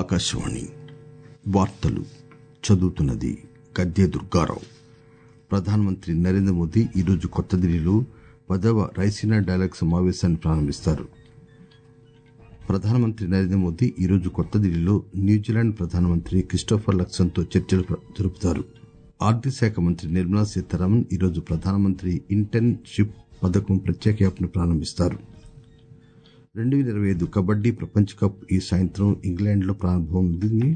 ఆకాశవాణి వార్తలు చదువుతున్నది గద్దె దుర్గారావు. ప్రధానమంత్రి నరేంద్ర మోదీ ఈరోజు కొత్త ఢిల్లీలో 10వ రైసీనా డైలాగ్ సమావేశాన్ని ప్రారంభిస్తారు. ప్రధానమంత్రి నరేంద్ర మోదీ ఈరోజు కొత్త ఢిల్లీలో న్యూజిలాండ్ ప్రధానమంత్రి క్రిస్టోఫర్ లక్సన్ తో చర్చలు జరుపుతారు. ఆర్థిక శాఖ మంత్రి నిర్మలా సీతారామన్ ఈరోజు ప్రధానమంత్రి ఇంటర్న్షిప్ పథకం ప్రత్యేక యాప్ను ప్రారంభిస్తారు. 2025 కబడ్డీ ప్రపంచ కప్ ఈ సాయంత్రం ఇంగ్లాండ్లో ప్రారంభమవుతుంది.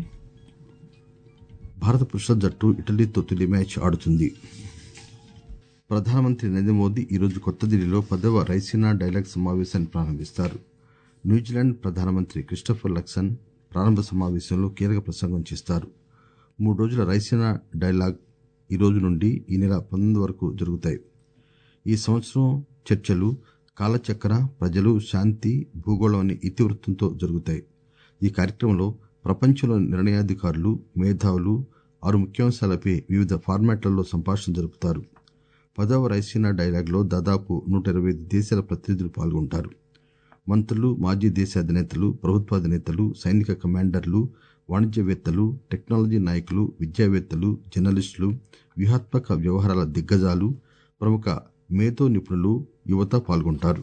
భారత పురుషుల జట్టు ఇటలీతో తొలి మ్యాచ్ ఆడుతుంది. ప్రధానమంత్రి నరేంద్ర మోదీ ఈరోజు కొత్త ఢిల్లీలో 10వ రైసీనా డైలాగ్ సమావేశాన్ని ప్రారంభిస్తారు. న్యూజిలాండ్ ప్రధానమంత్రి క్రిస్టోఫర్ లక్సన్ ప్రారంభ సమావేశంలో కీలక ప్రసంగం చేస్తారు. 3 రోజుల రైసీనా డైలాగ్ ఈ రోజు నుండి ఈ నెల 19 వరకు జరుగుతాయి. ఈ సంవత్సరం చర్చలు కాలచక్ర, ప్రజలు, శాంతి, భూగోళం అనే ఇతివృత్తంతో జరుగుతాయి. ఈ కార్యక్రమంలో ప్రపంచంలోని నిర్ణయాధికారులు, మేధావులు 6 ముఖ్యాంశాలపై వివిధ ఫార్మాట్లలో సంభాషణ జరుపుతారు. 10వ రైసీనా డైలాగ్లో దాదాపు 125 దేశాల ప్రతినిధులు పాల్గొంటారు. మంత్రులు, మాజీ దేశ అధినేతలు, ప్రభుత్వాధినేతలు, సైనిక కమాండర్లు, వాణిజ్యవేత్తలు, టెక్నాలజీ నాయకులు, విద్యావేత్తలు, జర్నలిస్టులు, వ్యూహాత్మక వ్యవహారాల దిగ్గజాలు, ప్రముఖ మేధో నిపుణులు, యువత పాల్గొంటారు.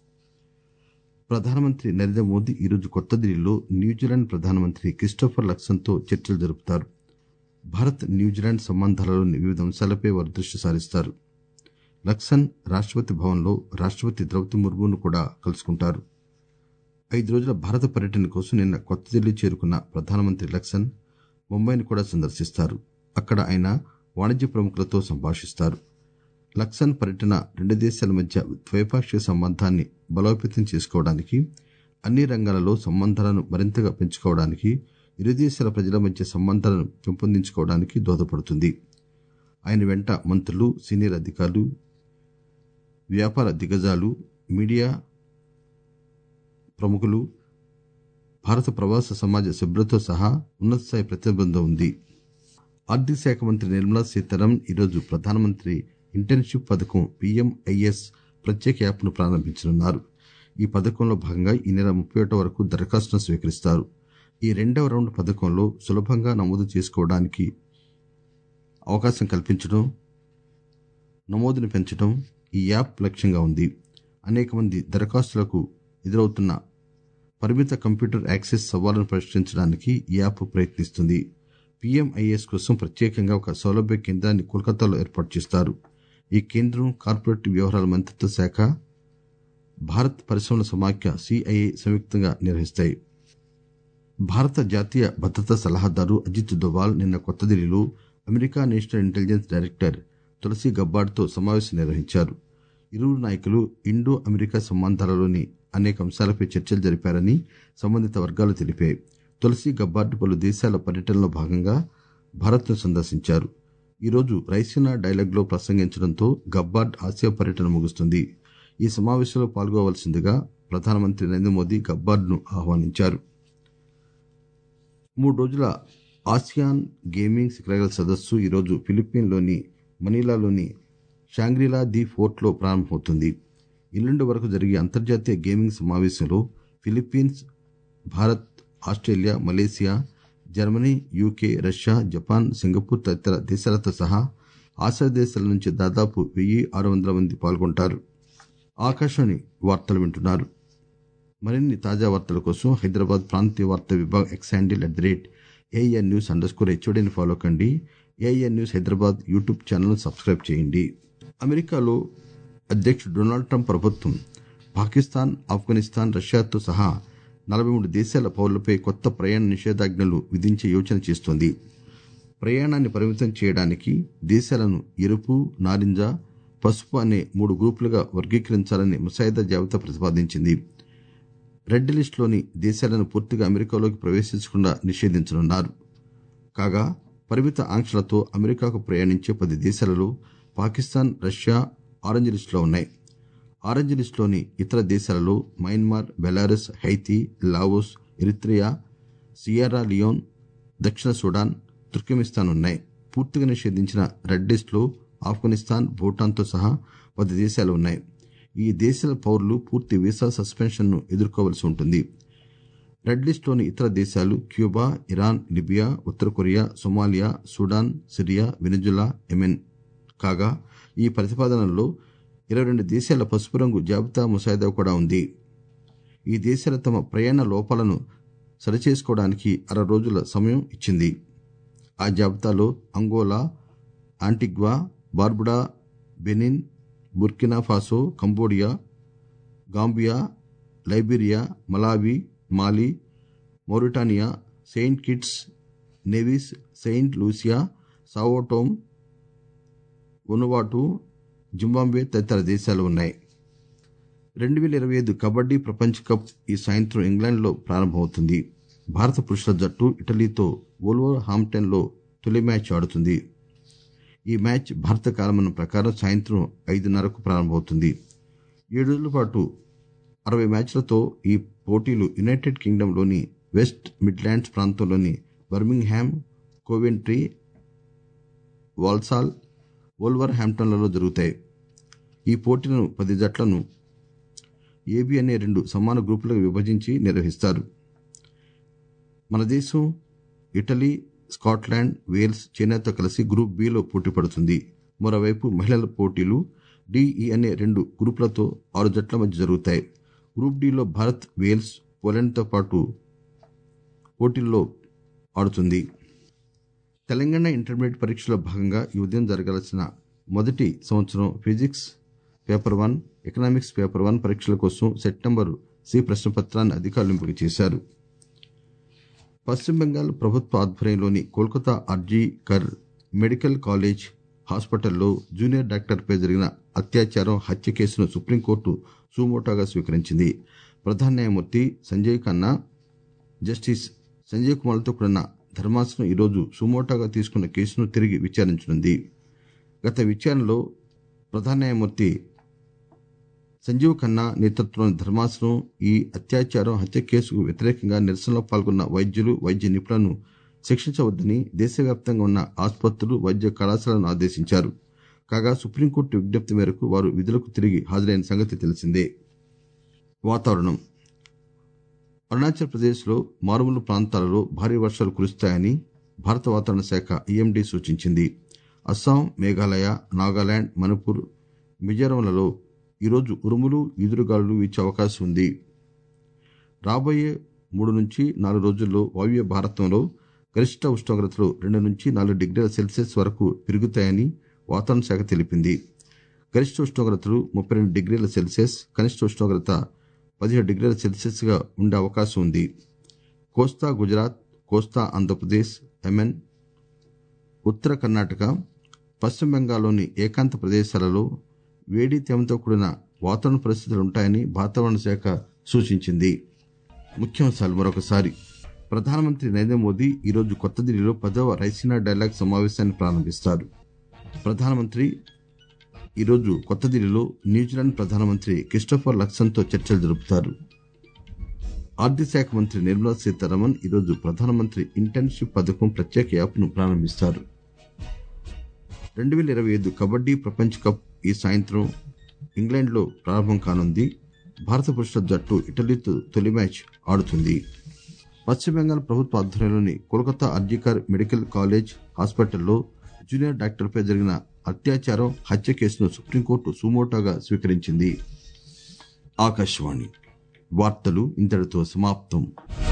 ప్రధానమంత్రి నరేంద్ర మోదీ ఈరోజు కొత్త ఢిల్లీలో న్యూజిలాండ్ ప్రధానమంత్రి క్రిస్టోఫర్ లక్సన్ తో చర్చలు జరుపుతారు. భారత్ న్యూజిలాండ్ సంబంధాలలోని వివిధ అంశాలపై వారు దృష్టి సారిస్తారు. లక్సన్ రాష్టపతి భవన్లో రాష్టపతి ద్రౌపది ముర్మును కూడా కలుసుకుంటారు. 5 రోజుల భారత పర్యటన కోసం నిన్న కొత్త ఢిల్లీ చేరుకున్న ప్రధానమంత్రి లక్సన్ ముంబైని కూడా సందర్శిస్తారు. అక్కడ ఆయన వాణిజ్య ప్రముఖులతో సంభాషిస్తారు. లక్సన్ పర్యటన 2 దేశాల మధ్య ద్వైపాక్షిక సంబంధాన్ని బలోపేతం చేసుకోవడానికి, అన్ని రంగాలలో సంబంధాలను మరింతగా పెంచుకోవడానికి, ఇరు దేశాల ప్రజల మధ్య సంబంధాలను పెంపొందించుకోవడానికి దోహదపడుతుంది. ఆయన వెంట మంత్రులు, సీనియర్ అధికారులు, వ్యాపార దిగ్గజాలు, మీడియా ప్రముఖులు, భారత ప్రవాస సమాజ సభ్యులతో సహా ఉన్నత స్థాయి ప్రతినిధి బృందం ఉంది. ఆర్థిక శాఖ మంత్రి నిర్మలా సీతారామన్ ఈరోజు ప్రధానమంత్రి ఇంటర్న్షిప్ పథకం PMIS ప్రత్యేక యాప్ను ప్రారంభించనున్నారు. ఈ పథకంలో భాగంగా ఈ నెల 31 వరకు దరఖాస్తును స్వీకరిస్తారు. ఈ 2వ రౌండ్ పథకంలో సులభంగా నమోదు చేసుకోవడానికి అవకాశం కల్పించడం, నమోదును పెంచడం ఈ యాప్ లక్ష్యంగా ఉంది. అనేక మంది దరఖాస్తులకు ఎదురవుతున్న పరిమిత కంప్యూటర్ యాక్సెస్ సవాళ్లను పరిష్కరించడానికి ఈ యాప్ ప్రయత్నిస్తుంది. PMIS కోసం ప్రత్యేకంగా ఒక సౌలభ్య కేంద్రాన్ని కోల్కతాలో ఏర్పాటు చేస్తారు. ఈ కేంద్రం కార్పొరేట్ వ్యవహారాల మంత్రిత్వ శాఖ, భారత్ పరిశ్రమల సమాఖ్య CIA సంయుక్తంగా నిర్వహిస్తాయి. భారత జాతీయ భద్రతా సలహాదారు అజిత్ దోవాల్ నిన్న కొత్త ఢిల్లీలో America national intelligence director Tulsi గబ్బార్డ్తో సమావేశం నిర్వహించారు. ఇరువురు నాయకులు ఇండో అమెరికా సంబంధాలలోని అనేక అంశాలపై చర్చలు జరిపారని సంబంధిత వర్గాలు తెలిపాయి. తులసి గబ్బార్డ్ పలు దేశాల పర్యటనలో భాగంగా భారత్ను సందర్శించారు. ఈరోజు రైసీనా డైలాగ్లో ప్రసంగించడంతో గబ్బార్డ్ ఆసియా పర్యటన ముగుస్తుంది. ఈ సమావేశంలో పాల్గొవలసిందిగా ప్రధానమంత్రి నరేంద్ర మోదీ గబ్బార్డ్ను ఆహ్వానించారు. 3 రోజుల ఆసియాన్ గేమింగ్ శిఖరాగ్ర సదస్సు ఈరోజు ఫిలిప్పీన్లోని మనీలాలోని షాంగ్రీలా ది ఫోర్ట్లో ప్రారంభమవుతుంది. ఎల్లుండి వరకు జరిగే అంతర్జాతీయ గేమింగ్ సమావేశంలో Philippines, Bharat, Australia, Malaysia, Germany, UK, Russia, Japan, Singapore తదితర దేశాలతో సహా ఆసియా దేశాల నుంచి దాదాపు 1600 మంది పాల్గొంటారు. ఆకాశవాణి వార్తలు వింటున్నారు. మరిన్ని తాజా వార్తల కోసం హైదరాబాద్ ప్రాంతీయ వార్తా విభాగం X హ్యాండిల్ @ANnews_HODని ఫాలో కండి. AN news Hyderabad YouTube channel subscribe చేయండి. అమెరికాలో అధ్యక్షుడు డొనాల్డ్ ట్రంప్ ప్రభుత్వం పాకిస్తాన్, ఆఫ్ఘనిస్తాన్, రష్యాతో సహా 43 దేశాల పౌరులపై కొత్త ప్రయాణ నిషేధాజ్ఞలు విధించే యోచన చేస్తోంది. ప్రయాణాన్ని పరిమితం చేయడానికి దేశాలను ఎరుపు, నారింజ, పసుపు అనే 3 గ్రూపులుగా వర్గీకరించాలని ముసాయిదా జాబితా ప్రతిపాదించింది. రెడ్ లిస్టులోని దేశాలను పూర్తిగా అమెరికాలోకి ప్రవేశించకుండా నిషేధించనున్నారు. కాగా పరిమిత ఆంక్షలతో అమెరికాకు ప్రయాణించే 10 దేశాలలో పాకిస్తాన్, రష్యా ఆరెంజ్ లిస్టులో ఉన్నాయి. ఆరెంజ్ లిస్టులోని ఇతర దేశాలలో Myanmar, Belarus, Haiti, Laos, Eritrea, Sierra Leone, దక్షిణ సుడాన్, తుర్కమిస్తాన్ ఉన్నాయి. పూర్తిగా నిషేధించిన రెడ్ లిస్టులో ఆఫ్ఘనిస్తాన్, భూటాన్తో సహా 10 దేశాలు ఉన్నాయి. ఈ దేశాల పౌరులు పూర్తి వీసా సస్పెన్షన్ను ఎదుర్కోవలసి ఉంటుంది. రెడ్ లిస్టులోని ఇతర దేశాలు క్యూబా, ఇరాన్, లిబియా, ఉత్తర Korea, Somalia, Sudan, Syria, Venezuela, Yemen కాగా ఈ ప్రతిపాదనల్లో 22 దేశాల పసుపు రంగు జాబితా ముసాయిదా కూడా ఉంది. ఈ దేశాలు తమ ప్రయాణ లోపాలను సరిచేసుకోవడానికి 60 రోజుల సమయం ఇచ్చింది. ఆ జాబితాలో Angola, Antigua, Barbuda, Benin, Burkina Faso, Cambodia, Gambia, Liberia, Malawi, Mali, Mauritania, Saint Kitts, Nevis, Saint Lucia, Sao Tome, Vanuatu, Zimbabwe తదితర దేశాలు ఉన్నాయి. 2025 కబడ్డీ ప్రపంచ కప్ ఈ సాయంత్రం ఇంగ్లాండ్లో ప్రారంభమవుతుంది. భారత పురుషుల జట్టు ఇటలీతో వోల్వర్ హాంప్టన్ లో తొలి మ్యాచ్ ఆడుతుంది. ఈ మ్యాచ్ భారత కాలమానం ప్రకారం సాయంత్రం 5:30కు ప్రారంభమవుతుంది. 7 రోజుల పాటు 60 మ్యాచ్లతో ఈ పోటీలు యునైటెడ్ కింగ్డమ్ లోని వెస్ట్ మిడ్లాండ్స్ ప్రాంతంలోని బర్మింగ్హామ్, కోవెంట్రీ, వాల్సాల్, వోల్వర్ హాంప్టన్లలో జరుగుతాయి. ఈ పోటీలను 10 జట్లను ఏబి అనే 2 సమాన గ్రూపులుగా విభజించి నిర్వహిస్తారు. మన దేశం ఇటలీ, స్కాట్లాండ్, వేల్స్, చైనాతో కలిసి గ్రూప్ బిలో పోటీ పడుతుంది. మరోవైపు మహిళల పోటీలు డిఇ అనే 2 గ్రూపులతో 6 జట్ల మధ్య జరుగుతాయి. గ్రూప్ డిలో భారత్, వేల్స్, పోలాండ్తో పాటు పోటీల్లో ఆడుతుంది. తెలంగాణ ఇంటర్మీడియట్ పరీక్షలో భాగంగా ఈ ఉదయం జరగాల్సిన మొదటి సంవత్సరం ఫిజిక్స్ పేపర్ 1, ఎకనామిక్స్ పేపర్ 1 పరీక్షల కోసం సెప్టెంబర్ సి ప్రశ్నపత్రాన్ని అధికారులు ఎంపిక చేశారు. పశ్చిమ బెంగాల్ ప్రభుత్వ ఆధ్వర్యంలోని Kolkata RG Kar medical college హాస్పిటల్లో జూనియర్ డాక్టర్పై జరిగిన అత్యాచారం, హత్య కేసును సుప్రీంకోర్టు సుమోటోగా స్వీకరించింది. ప్రధాన న్యాయమూర్తి సంజయ్ ఖన్నా, జస్టిస్ సంజయ్ కుమార్లతో కూడిన ధర్మాసనం ఈరోజు సుమోటోగా తీసుకున్న కేసును తిరిగి విచారించనుంది. గత విచారణలో ప్రధాన న్యాయమూర్తి సంజీవ్ ఖన్నా నేతృత్వంలోని ధర్మాసనం ఈ అత్యాచారం, హత్య కేసుకు వ్యతిరేకంగా నిరసనలో పాల్గొన్న వైద్యులు, వైద్య నిపుణులను శిక్షించవద్దని దేశవ్యాప్తంగా ఉన్న ఆసుపత్రులు, వైద్య కళాశాలను ఆదేశించారు. కాగా సుప్రీంకోర్టు విజ్ఞప్తి మేరకు వారు విధులకు తిరిగి హాజరైన సంగతి తెలిసిందే. వాతావరణం. అరుణాచల్ ప్రదేశ్ లో మారుమూల ప్రాంతాలలో భారీ వర్షాలు కురుస్తాయని భారత వాతావరణ శాఖ ఐఎండీ సూచించింది. అస్సాం, మేఘాలయ, నాగాలాండ్, మణిపూర్, మిజోరంలలో ఈరోజు ఉరుములు, ఈదురుగాలులు వీచే అవకాశం ఉంది. రాబోయే 3 నుంచి 4 రోజుల్లో వాయువ్య భారతంలో గరిష్ట ఉష్ణోగ్రతలు 2 నుంచి 4 డిగ్రీల సెల్సియస్ వరకు పెరుగుతాయని వాతావరణ శాఖ తెలిపింది. గరిష్ట ఉష్ణోగ్రతలు 32 డిగ్రీల సెల్సియస్, కనిష్ట ఉష్ణోగ్రత 17 డిగ్రీల సెల్సియస్ గా ఉండే అవకాశం ఉంది. కోస్తా గుజరాత్, కోస్తా ఆంధ్రప్రదేశ్, యెమెన్, ఉత్తర కర్ణాటక, పశ్చిమ బెంగాల్లోని ఏకాంత ప్రదేశాలలో వేడి, తేమతో కూడిన వాతావరణ పరిస్థితులు ఉంటాయని వాతావరణ శాఖ సూచించింది. ముఖ్యాంశాలు మరొకసారి. ప్రధానమంత్రి నరేంద్ర మోదీ ఈరోజు కొత్త ఢిల్లీలో 10వ రైసీనా డైలాగ్ సమావేశాన్ని ప్రారంభిస్తారు. ప్రధానమంత్రి ఈరోజు కొత్త ఢిల్లీలో న్యూజిలాండ్ ప్రధానమంత్రి క్రిస్టోఫర్ లక్సన్తో చర్చలు జరుపుతారు. ఆర్థిక శాఖ మంత్రి నిర్మలా సీతారామన్ ఈరోజు ప్రధానమంత్రి ఇంటర్న్షిప్ పథకం ప్రత్యేక యాప్ను ప్రారంభిస్తారు. 2025 కబడ్డీ ప్రపంచ కప్ ఈ సాయంత్రం ఇంగ్లాండ్లో ప్రారంభం కానుంది. భారత పురుషుల జట్టు ఇటలీతో తొలి మ్యాచ్ ఆడుతుంది. పశ్చిమ బెంగాల్ ప్రభుత్వ ఆధ్వర్యంలోని కోల్కతా ఆర్జీకర్ మెడికల్ కాలేజ్ హాస్పిటల్లో జూనియర్ డాక్టర్పై జరిగిన అత్యాచారం, హత్య కేసును సుప్రీంకోర్టు సుమోటోగా స్వీకరించింది. ఆకాశవాణి వార్తలు ఇంతటితో సమాప్తం.